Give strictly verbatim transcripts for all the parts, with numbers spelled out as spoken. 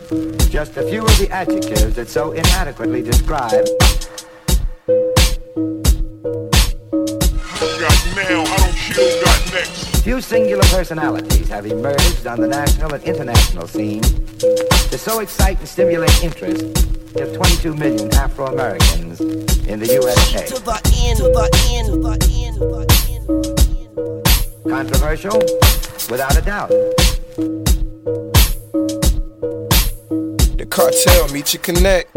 Just a few of the adjectives that so inadequately describe. Got now, I don't kill, got next. Few singular personalities have emerged on the national and international scene to so excite and stimulate interest of twenty-two million Afro-Americans in the U S A. To the end, to the end, to the end, to the end. Controversial? Without a doubt. The cartel meet you connect.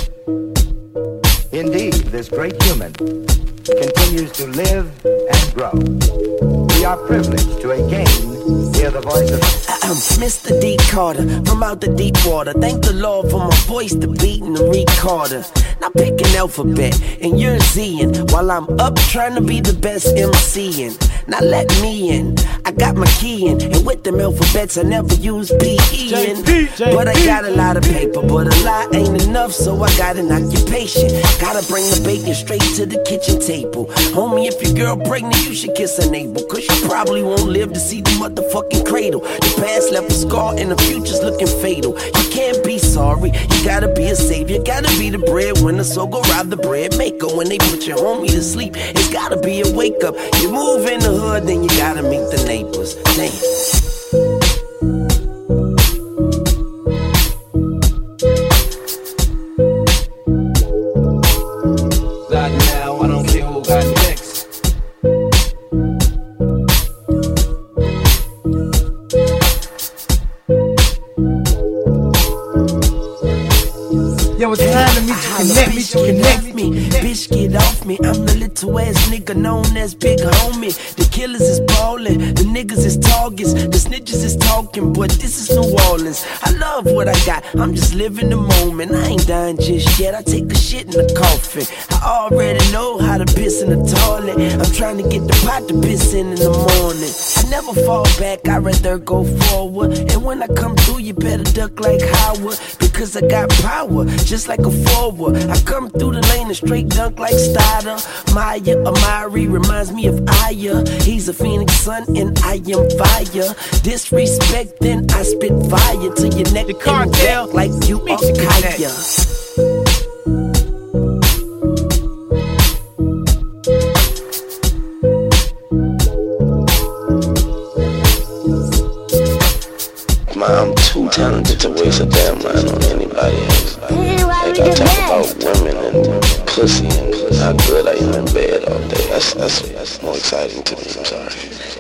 Indeed, this great human continues to live and grow. We are privileged to again hear the voice of Mister D. Carter from out the deep water. Thank the Lord for my voice, the beat and the recorder. Now pick an alphabet and you're Zing while I'm up trying to be the best MCing. Now let me in. I got my key in, and with them alphabets I never use P E in. But I got a lot of paper, but a lot ain't enough, so I got an occupation. Gotta bring the bacon straight to the kitchen table. Homie, if your girl pregnant, you should kiss her navel, cause you probably won't live to see the motherfucking cradle. The past left a scar and the future's looking fatal. You can't be sorry, you gotta be a savior. Gotta be the breadwinner, so go rob the bread maker. When they put your homie to sleep, it's gotta be a wake up. You move in the hood, then you gotta meet the neighbors. Damn. Yo, it's time to meet you, connect me, bitch, connect me. Bitch, get off me. I'm the little ass nigga known as Big Homie. The killers is ballin', the niggas is targets, the snitches is talking, but this is New Orleans. I love what I got, I'm just living the moment. I ain't dying just yet, I take a shit in the coffin. I already know how to piss in the toilet. I'm trying to get the pot to piss in in the morning. I never fall back, I rather go forward. And when I come through, you better duck like Howard, because I got power, just like a forward. I come through the lane and straight dunk like Stoddard. Maya Amari reminds me of Aya. He's a Phoenix sun and I am fire. Disrespect, then I spit fire to your neck. The cartel like you are Kaya. I'm too talented to waste a damn line on anybody else. Like I talk about women and pussy and how good I am in bed all day. That's that's, that's more exciting to me. I'm sorry.